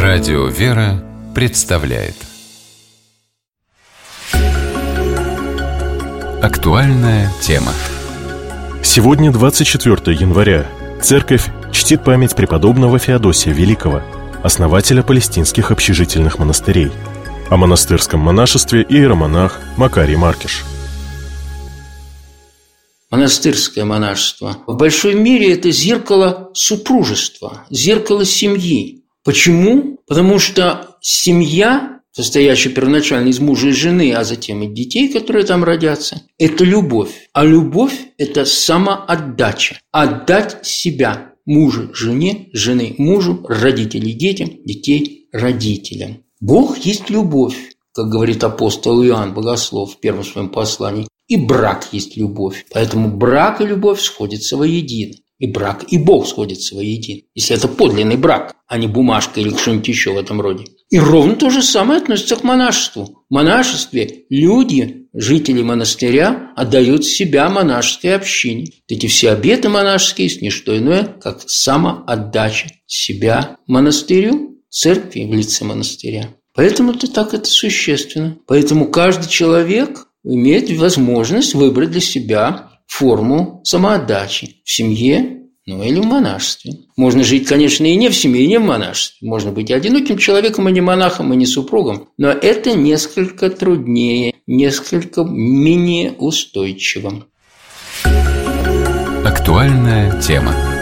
Радио «Вера» представляет актуальная тема. Сегодня 24 января. Церковь чтит память преподобного Феодосия Великого, основателя палестинских общежительных монастырей. О монастырском монашестве иеромонах Макарий Маркиш. Монастырское монашество в большой мере это зеркало супружества, зеркало семьи. Почему? Потому что семья, состоящая первоначально из мужа и жены, а затем и детей, которые там родятся, это любовь. А любовь – это самоотдача. Отдать себя мужу жене, жены мужу, родителей детям, детей родителям. Бог есть любовь, как говорит апостол Иоанн Богослов в первом своем послании. И брак есть любовь. Поэтому брак и любовь сходятся воедино. И брак, и Бог сходятся воедино. Если это подлинный брак, а не бумажка или что-нибудь еще в этом роде. И ровно то же самое относится к монашеству. В монашестве люди, жители монастыря, отдают себя монашеской общине. Эти все обеты монашеские есть не что иное, как самоотдача себя монастырю, церкви в лице монастыря. Поэтому это существенно. Поэтому каждый человек имеет возможность выбрать для себя форму самоотдачи в семье, или в монашестве. Можно жить, конечно, и не в семье, и не в монашестве. Можно быть и одиноким человеком, и не монахом, и не супругом. Но это несколько труднее, несколько менее устойчиво. Актуальная тема.